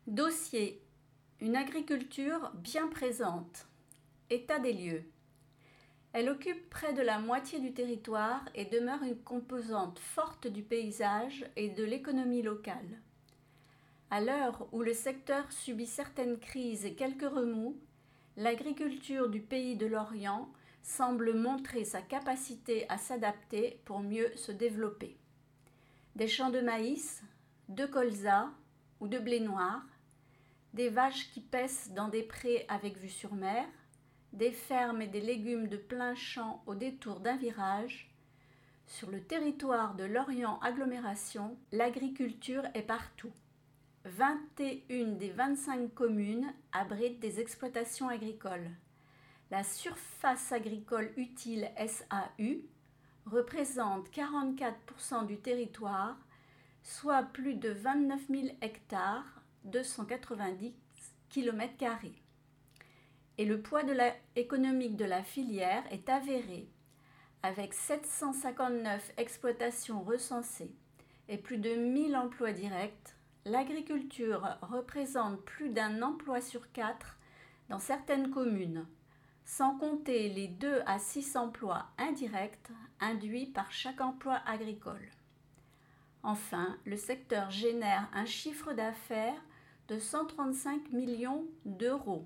Dossier: une agriculture bien présente. État des lieux. Elle occupe près de la moitié du territoire et demeure une composante forte du paysage et de l'économie locale. À l'heure où le secteur subit certaines crises et quelques remous, l'agriculture du pays de l'Orient semble montrer sa capacité à s'adapter pour mieux se développer. Des champs de maïs, de colza ou de blé noir, des vaches qui paissent dans des prés avec vue sur mer, des fermes et des légumes de plein champ au détour d'un virage. Sur le territoire de l'Orient Agglomération, l'agriculture est partout. 21 des 25 communes abritent des exploitations agricoles. La surface agricole utile SAU représente 44% du territoire, soit plus de 29 000 hectares, 290 km². Et le poids économique de la filière est avéré. Avec 759 exploitations recensées et plus de 1000 emplois directs, l'agriculture représente plus d'un emploi sur 4 dans certaines communes, sans compter les 2 à 6 emplois indirects induits par chaque emploi agricole. Enfin, le secteur génère un chiffre d'affaires de 135 millions d'euros.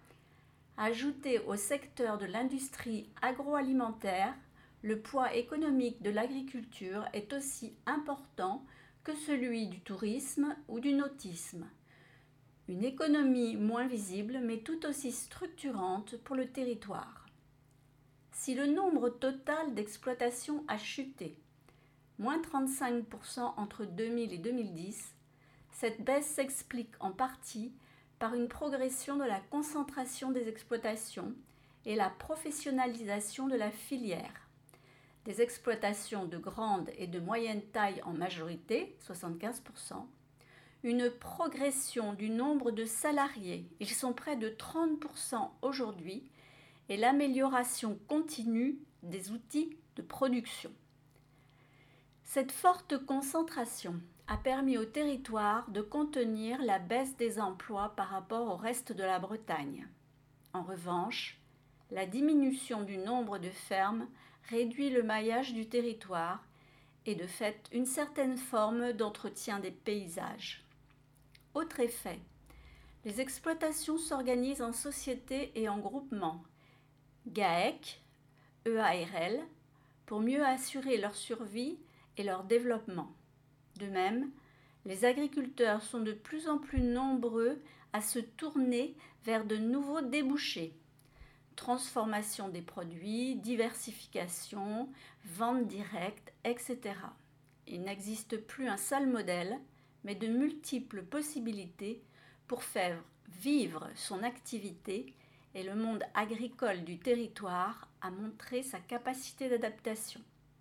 Ajouté au secteur de l'industrie agroalimentaire, le poids économique de l'agriculture est aussi important que celui du tourisme ou du nautisme. Une économie moins visible mais tout aussi structurante pour le territoire. Si le nombre total d'exploitations a chuté, moins 35% entre 2000 et 2010, cette baisse s'explique en partie par une progression de la concentration des exploitations et la professionnalisation de la filière. Des exploitations de grande et de moyenne taille en majorité, 75%, une progression du nombre de salariés, ils sont près de 30% aujourd'hui, et l'amélioration continue des outils de production. Cette forte concentration a permis au territoire de contenir la baisse des emplois par rapport au reste de la Bretagne. En revanche, la diminution du nombre de fermes réduit le maillage du territoire et de fait une certaine forme d'entretien des paysages. Autre effet, les exploitations s'organisent en sociétés et en groupements, GAEC, EARL, pour mieux assurer leur survie et leur développement. De même, les agriculteurs sont de plus en plus nombreux à se tourner vers de nouveaux débouchés. Transformation des produits, diversification, vente directe, etc. Il n'existe plus un seul modèle, mais de multiples possibilités pour faire vivre son activité, et le monde agricole du territoire a montré sa capacité d'adaptation.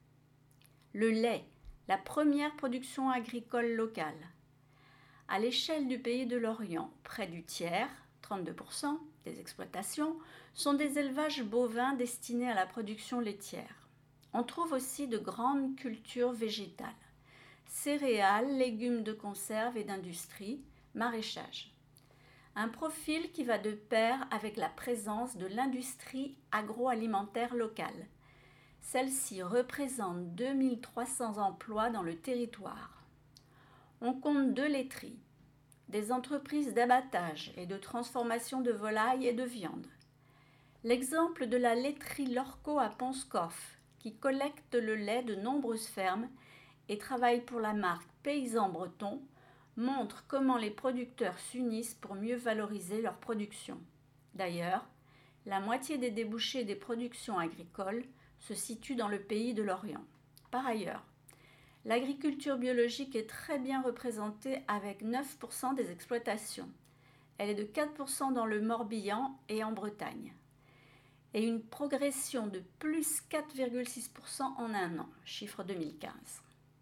Le lait, la première production agricole locale. À l'échelle du pays de l'Orient, près du tiers, 32% des exploitations, sont des élevages bovins destinés à la production laitière. On trouve aussi de grandes cultures végétales, céréales, légumes de conserve et d'industrie, maraîchage. Un profil qui va de pair avec la présence de l'industrie agroalimentaire locale. Celle-ci représente 2300 emplois dans le territoire. On compte 2 laiteries, des entreprises d'abattage et de transformation de volailles et de viande. L'exemple de la laiterie Lorco à Ponscorf, qui collecte le lait de nombreuses fermes et travaille pour la marque Paysan Breton, montre comment les producteurs s'unissent pour mieux valoriser leur production. D'ailleurs, la moitié des débouchés des productions agricoles se situe dans le pays de l'Orient. Par ailleurs, l'agriculture biologique est très bien représentée avec 9% des exploitations. Elle est de 4% dans le Morbihan et en Bretagne. Et une progression de plus 4,6% en un an, chiffre 2015.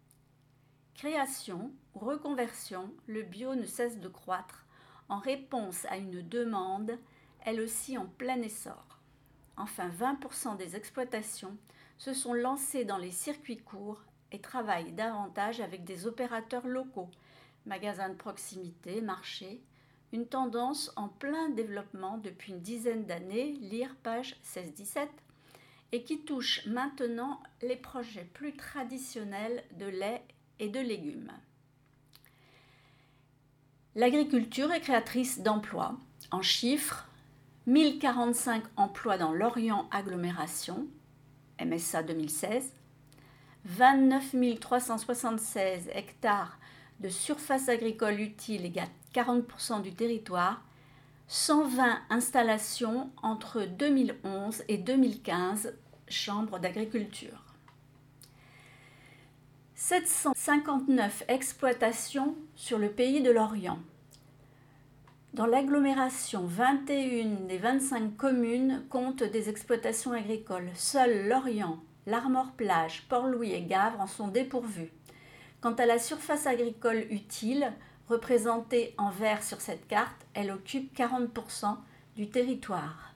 Création ou reconversion, le bio ne cesse de croître en réponse à une demande, elle aussi en plein essor. Enfin, 20% des exploitations se sont lancées dans les circuits courts et travaillent davantage avec des opérateurs locaux, magasins de proximité, marchés, une tendance en plein développement depuis une dizaine d'années, lire page 16-17, et qui touche maintenant les projets plus traditionnels de lait et de légumes. L'agriculture est créatrice d'emplois. En chiffres, 1045 emplois dans l'Orient Agglomération, MSA 2016, 29 376 hectares de surface agricole utile égale 40% du territoire, 120 installations entre 2011 et 2015, chambres d'agriculture. 759 exploitations sur le pays de l'Orient. Dans l'agglomération, 21 des 25 communes comptent des exploitations agricoles. Seuls l'Orient, l'Armor-Plage, Port-Louis et Gavre en sont dépourvus. Quant à la surface agricole utile, représentée en vert sur cette carte, elle occupe 40% du territoire.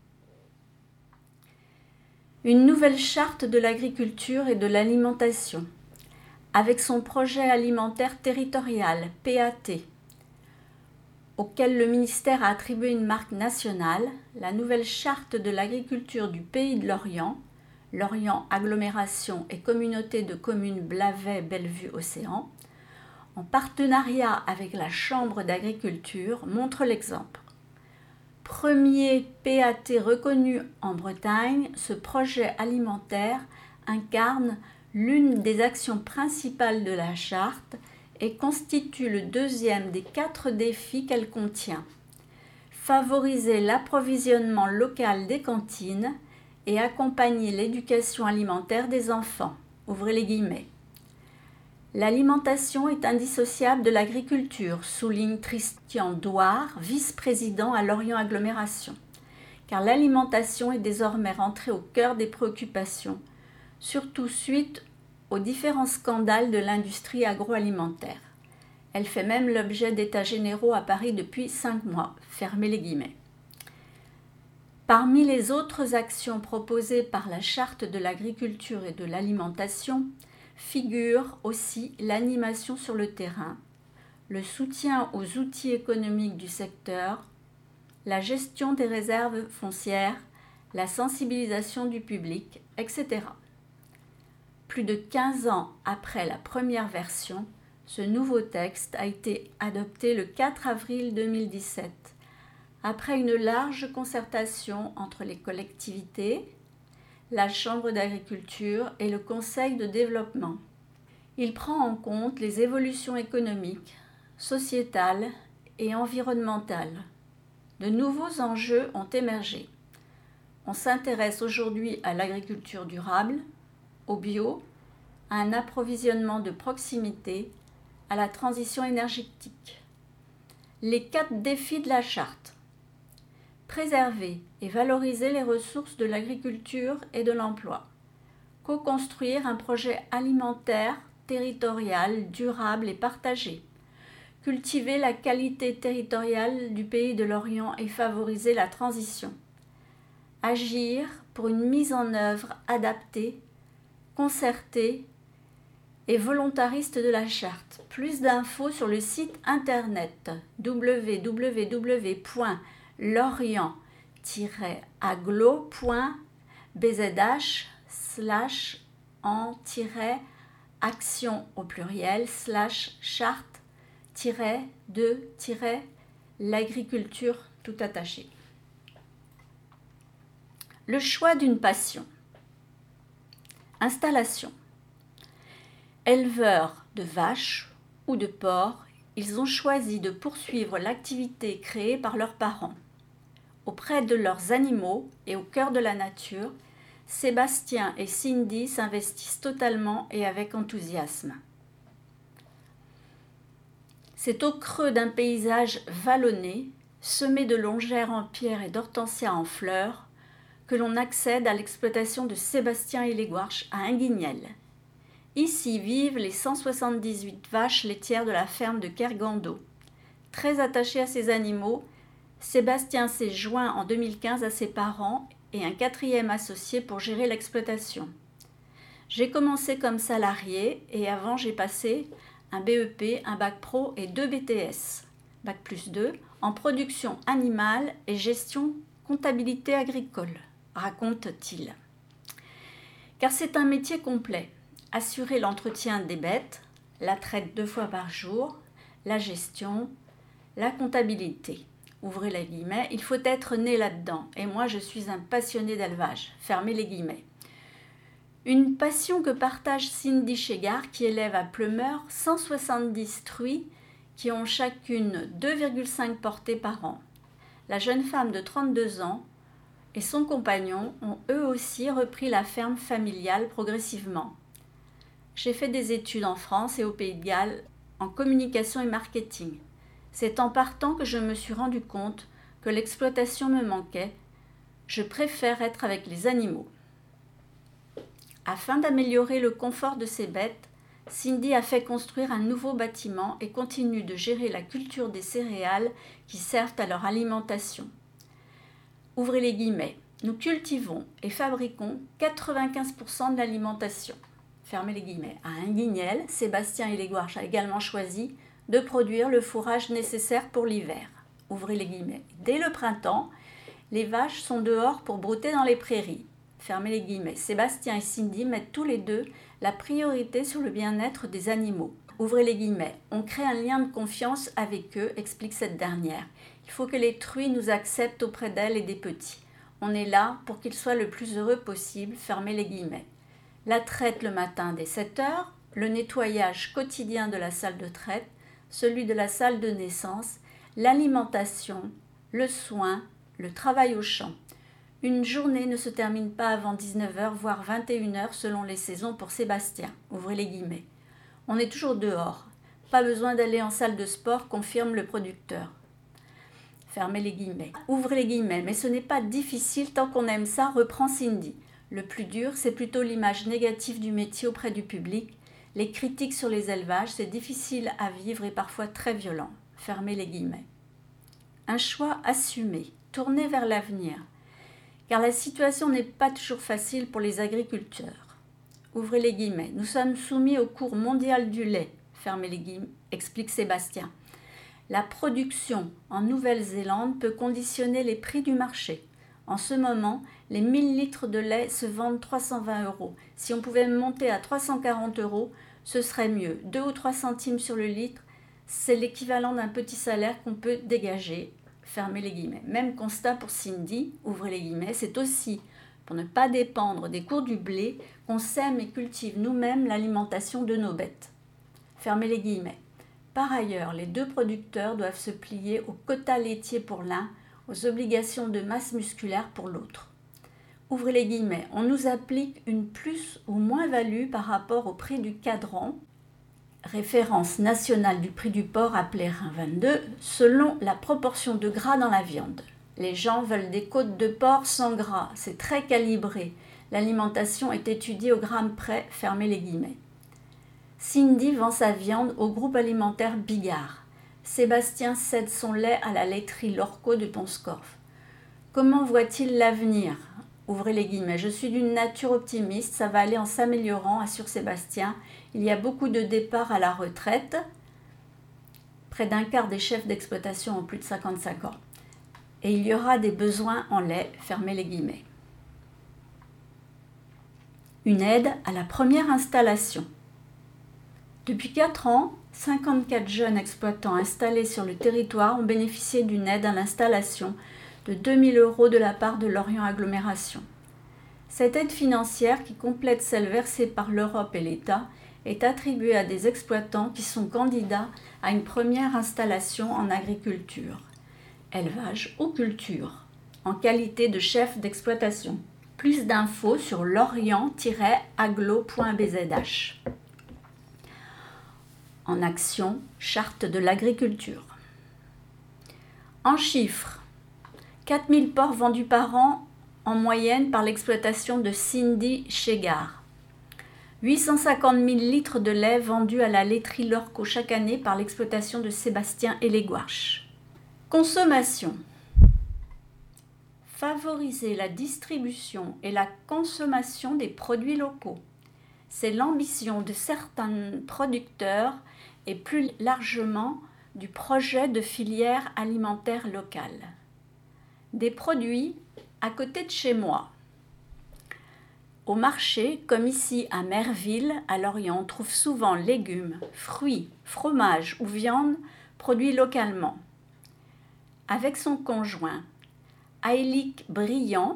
Une nouvelle charte de l'agriculture et de l'alimentation. Avec son projet alimentaire territorial, PAT, auquel le ministère a attribué une marque nationale, la nouvelle charte de l'agriculture du pays de l'Orient, l'Orient Agglomération et Communauté de communes Blavet-Bellevue-Océan, en partenariat avec la Chambre d'agriculture, montre l'exemple. Premier PAT reconnu en Bretagne, ce projet alimentaire incarne l'une des actions principales de la charte et constitue le deuxième des 4 défis qu'elle contient. Favoriser l'approvisionnement local des cantines et accompagner l'éducation alimentaire des enfants. Ouvrez les guillemets. L'alimentation est indissociable de l'agriculture, souligne Christian Douard, vice-président à l'Orient Agglomération, car l'alimentation est désormais rentrée au cœur des préoccupations, surtout suite aux différents scandales de l'industrie agroalimentaire. Elle fait même l'objet d'états généraux à Paris depuis 5 mois. Fermez les guillemets. Parmi les autres actions proposées par la Charte de l'agriculture et de l'alimentation, figure aussi l'animation sur le terrain, le soutien aux outils économiques du secteur, la gestion des réserves foncières, la sensibilisation du public, etc. Plus de 15 ans après la première version, ce nouveau texte a été adopté le 4 avril 2017, après une large concertation entre les collectivités, la Chambre d'agriculture et le Conseil de développement. Il prend en compte les évolutions économiques, sociétales et environnementales. De nouveaux enjeux ont émergé. On s'intéresse aujourd'hui à l'agriculture durable, au bio, à un approvisionnement de proximité, à la transition énergétique. Les 4 défis de la charte. Préserver et valoriser les ressources de l'agriculture et de l'emploi. Co-construire un projet alimentaire, territorial, durable et partagé. Cultiver la qualité territoriale du pays de l'Orient et favoriser la transition. Agir pour une mise en œuvre adaptée, concertée et volontariste de la charte. Plus d'infos sur le site internet www.lorient-aglo.bzh/en-action au pluriel /charte-de-l'agriculture tout attaché. Le choix d'une passion. Installation. Éleveurs de vaches ou de porcs, ils ont choisi de poursuivre l'activité créée par leurs parents. Auprès de leurs animaux et au cœur de la nature, Sébastien et Cindy s'investissent totalement et avec enthousiasme. C'est au creux d'un paysage vallonné, semé de longères en pierre et d'hortensias en fleurs, que l'on accède à l'exploitation de Sébastien et les Gouarches à Inguignel. Ici vivent les 178 vaches laitières de la ferme de Kergando. Très attaché à ses animaux, Sébastien s'est joint en 2015 à ses parents et un 4e associé pour gérer l'exploitation. J'ai commencé comme salarié et avant j'ai passé un BEP, un bac pro et 2 BTS. Bac+2, en production animale et gestion comptabilité agricole, raconte-t-il. Car c'est un métier complet. Assurer l'entretien des bêtes, la traite 2 fois par jour, la gestion, la comptabilité. Ouvrez les guillemets, il faut être né là-dedans. Et moi, je suis un passionné d'élevage. Fermez les guillemets. Une passion que partage Cindy Shegard qui élève à Pleumeur 170 truies qui ont chacune 2,5 portées par an. La jeune femme de 32 ans et son compagnon ont eux aussi repris la ferme familiale progressivement. J'ai fait des études en France et au Pays de Galles en communication et marketing. C'est en partant que je me suis rendu compte que l'exploitation me manquait. Je préfère être avec les animaux. Afin d'améliorer le confort de ses bêtes, Cindy a fait construire un nouveau bâtiment et continue de gérer la culture des céréales qui servent à leur alimentation. Ouvrez les guillemets. Nous cultivons et fabriquons 95% de l'alimentation. Fermez les guillemets. À Inguignel, Sébastien Héléguarche a également choisi de produire le fourrage nécessaire pour l'hiver. Ouvrez les guillemets. Dès le printemps, les vaches sont dehors pour brouter dans les prairies. Fermez les guillemets. Sébastien et Cindy mettent tous les deux la priorité sur le bien-être des animaux. Ouvrez les guillemets. On crée un lien de confiance avec eux, explique cette dernière. Il faut que les truies nous acceptent auprès d'elles et des petits. On est là pour qu'ils soient le plus heureux possible. Fermez les guillemets. La traite le matin dès 7 heures, le nettoyage quotidien de la salle de traite, celui de la salle de naissance, l'alimentation, le soin, le travail au champ. Une journée ne se termine pas avant 19h, voire 21h selon les saisons pour Sébastien. Ouvrez les guillemets. On est toujours dehors. Pas besoin d'aller en salle de sport, confirme le producteur. Fermez les guillemets. Ouvrez les guillemets. Mais ce n'est pas difficile tant qu'on aime ça, reprend Cindy. Le plus dur, c'est plutôt l'image négative du métier auprès du public. Les critiques sur les élevages, c'est difficile à vivre et parfois très violent. Fermez les guillemets. Un choix assumé, tourné vers l'avenir. Car la situation n'est pas toujours facile pour les agriculteurs. Ouvrez les guillemets. Nous sommes soumis au cours mondial du lait. Fermez les guillemets, explique Sébastien. La production en Nouvelle-Zélande peut conditionner les prix du marché. En ce moment, les 1000 litres de lait se vendent 320 €. Si on pouvait monter à 340 €, ce serait mieux. 2 ou 3 centimes sur le litre, c'est l'équivalent d'un petit salaire qu'on peut dégager. Fermez les guillemets. Même constat pour Cindy, ouvrez les guillemets, c'est aussi pour ne pas dépendre des cours du blé qu'on sème et cultive nous-mêmes l'alimentation de nos bêtes. Fermez les guillemets. Par ailleurs, les deux producteurs doivent se plier aux quotas laitiers pour l'un, aux obligations de masse musculaire pour l'autre. Ouvrez les guillemets. On nous applique une plus ou moins-value par rapport au prix du cadran, référence nationale du prix du porc appelé Rein 22, selon la proportion de gras dans la viande. Les gens veulent des côtes de porc sans gras, c'est très calibré. L'alimentation est étudiée au gramme près, fermez les guillemets. Cindy vend sa viande au groupe alimentaire Bigard. Sébastien cède son lait à la laiterie Lorco de Ponscorf. Comment voit-il l'avenir ? Ouvrez les guillemets. Je suis d'une nature optimiste, ça va aller en s'améliorant, assure Sébastien. Il y a beaucoup de départs à la retraite. Près d'un quart des chefs d'exploitation ont plus de 55 ans. Et il y aura des besoins en lait, fermez les guillemets. Une aide à la première installation. Depuis 4 ans, 54 jeunes exploitants installés sur le territoire ont bénéficié d'une aide à l'installation de 2 000 € de la part de Lorient Agglomération. Cette aide financière, qui complète celle versée par l'Europe et l'État, est attribuée à des exploitants qui sont candidats à une première installation en agriculture, élevage ou culture, en qualité de chef d'exploitation. Plus d'infos sur lorient-aglo.bzh. En action, charte de l'agriculture. En chiffres, 4000 porcs vendus par an en moyenne par l'exploitation de Cindy Shegard. 850 000 litres de lait vendus à la laiterie Lorco chaque année par l'exploitation de Sébastien Héléguarche. Consommation. Favoriser la distribution et la consommation des produits locaux. C'est l'ambition de certains producteurs et plus largement du projet de filière alimentaire locale. Des produits à côté de chez moi. Au marché, comme ici à Merville, à Lorient, on trouve souvent légumes, fruits, fromages ou viandes produits localement. Avec son conjoint, Aélique Briand,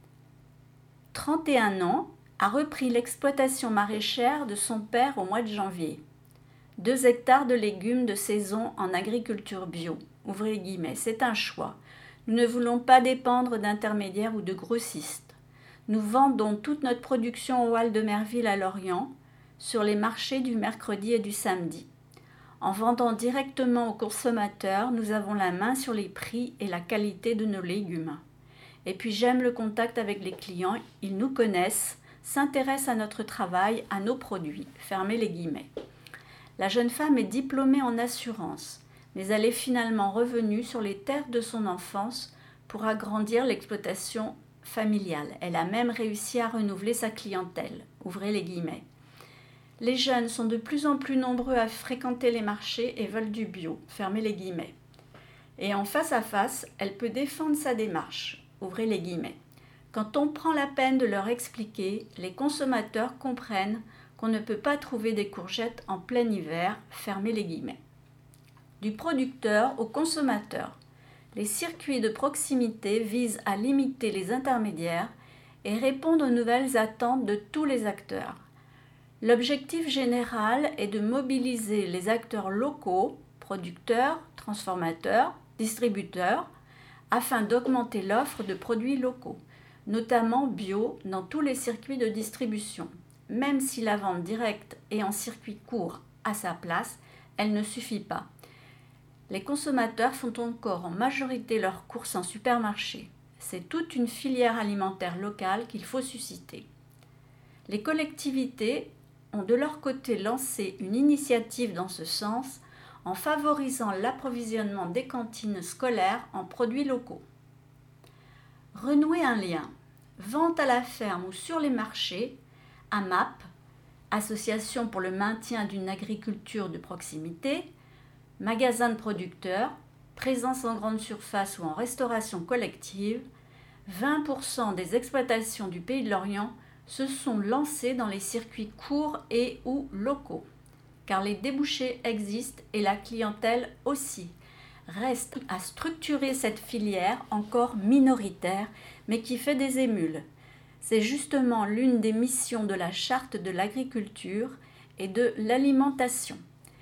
31 ans, a repris l'exploitation maraîchère de son père au mois de janvier. 2 hectares de légumes de saison en agriculture bio. Ouvrez les guillemets, c'est un choix. Nous ne voulons pas dépendre d'intermédiaires ou de grossistes. Nous vendons toute notre production au Halles de Merville à Lorient, sur les marchés du mercredi et du samedi. En vendant directement aux consommateurs, nous avons la main sur les prix et la qualité de nos légumes. Et puis j'aime le contact avec les clients, ils nous connaissent, s'intéressent à notre travail, à nos produits. Fermez les guillemets. La jeune femme est diplômée en assurance, mais elle est finalement revenue sur les terres de son enfance pour agrandir l'exploitation familiale. Elle a même réussi à renouveler sa clientèle. Ouvrez les guillemets. Les jeunes sont de plus en plus nombreux à fréquenter les marchés et veulent du bio. Fermez les guillemets. Et en face à face, elle peut défendre sa démarche. Ouvrez les guillemets. Quand on prend la peine de leur expliquer, les consommateurs comprennent qu'on ne peut pas trouver des courgettes en plein hiver. Fermez les guillemets. Du producteur au consommateur. Les circuits de proximité visent à limiter les intermédiaires et répondent aux nouvelles attentes de tous les acteurs. L'objectif général est de mobiliser les acteurs locaux, producteurs, transformateurs, distributeurs, afin d'augmenter l'offre de produits locaux, notamment bio, dans tous les circuits de distribution. Même si la vente directe est en circuit court à sa place, elle ne suffit pas. Les consommateurs font encore en majorité leurs courses en supermarché. C'est toute une filière alimentaire locale qu'il faut susciter. Les collectivités ont de leur côté lancé une initiative dans ce sens en favorisant l'approvisionnement des cantines scolaires en produits locaux. Renouer un lien. Vente à la ferme ou sur les marchés, AMAP, Association pour le maintien d'une agriculture de proximité, magasins de producteurs, présence en grande surface ou en restauration collective, 20% des exploitations du Pays de Lorient se sont lancés dans les circuits courts et ou locaux, car les débouchés existent et la clientèle aussi. Reste à structurer cette filière encore minoritaire, mais qui fait des émules. C'est justement l'une des missions de la charte de l'agriculture et de l'alimentation.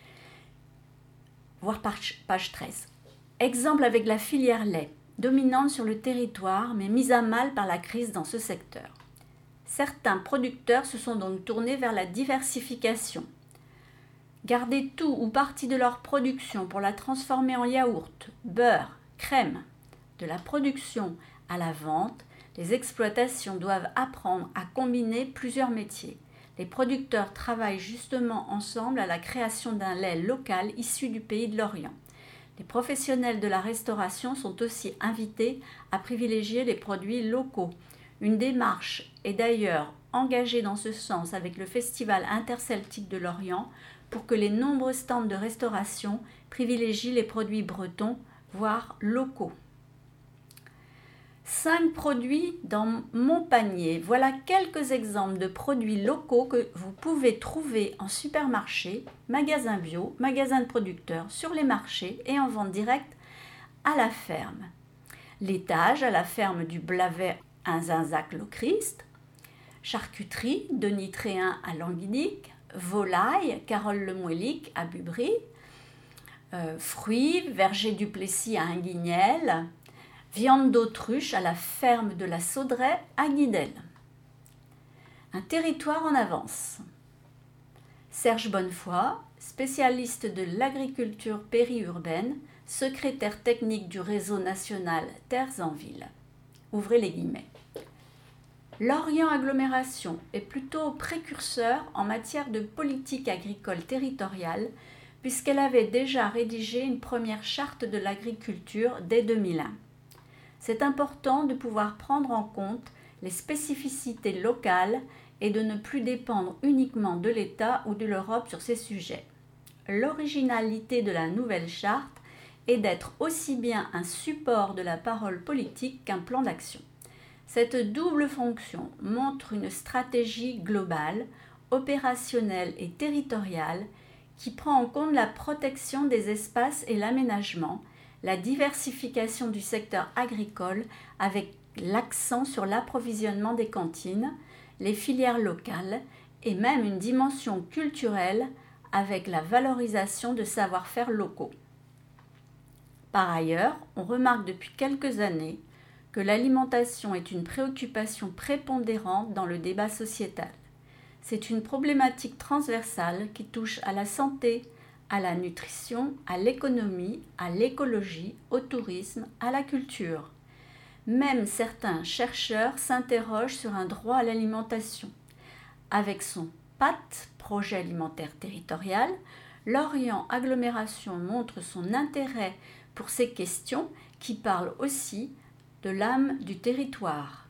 Voir page 13. Exemple avec la filière lait, dominante sur le territoire, mais mise à mal par la crise dans ce secteur. Certains producteurs se sont donc tournés vers la diversification. Garder tout ou partie de leur production pour la transformer en yaourt, beurre, crème. De la production à la vente, les exploitations doivent apprendre à combiner plusieurs métiers. Les producteurs travaillent justement ensemble à la création d'un lait local issu du Pays de Lorient. Les professionnels de la restauration sont aussi invités à privilégier les produits locaux. Une démarche est d'ailleurs engagée dans ce sens avec le Festival interceltique de Lorient pour que les nombreux stands de restauration privilégient les produits bretons, voire locaux. 5 produits dans mon panier. Voilà quelques exemples de produits locaux que vous pouvez trouver en supermarché, magasins bio, magasins de producteurs, sur les marchés et en vente directe à la ferme. Laitage à la ferme du Blavet à Zinzac-le-Christ, charcuterie Denis Tréhin à Languidic, volaille Carole Lemouélic à Bubry, fruits Verger du Plessis à Inguignel, viande d'autruche à la ferme de la Sauderaie à Guidel. Un territoire en avance. Serge Bonnefoy, spécialiste de l'agriculture périurbaine, secrétaire technique du réseau national Terres en Ville. Ouvrez les guillemets. Lorient Agglomération est plutôt précurseur en matière de politique agricole territoriale puisqu'elle avait déjà rédigé une première charte de l'agriculture dès 2001. C'est important de pouvoir prendre en compte les spécificités locales et de ne plus dépendre uniquement de l'État ou de l'Europe sur ces sujets. l'originalité de la nouvelle charte est d'être aussi bien un support de la parole politique qu'un plan d'action. Cette double fonction montre une stratégie globale, opérationnelle et territoriale qui prend en compte la protection des espaces et l'aménagement, la diversification du secteur agricole avec l'accent sur l'approvisionnement des cantines, les filières locales et même une dimension culturelle avec la valorisation de savoir-faire locaux. Par ailleurs, on remarque depuis quelques années que l'alimentation est une préoccupation prépondérante dans le débat sociétal. C'est une problématique transversale qui touche à la santé, à la nutrition, à l'économie, à l'écologie, au tourisme, à la culture. Même certains chercheurs s'interrogent sur un droit à l'alimentation. Avec son PAT, Projet alimentaire territorial, l'Orient Agglomération montre son intérêt pour ces questions qui parlent aussi de l'âme du territoire.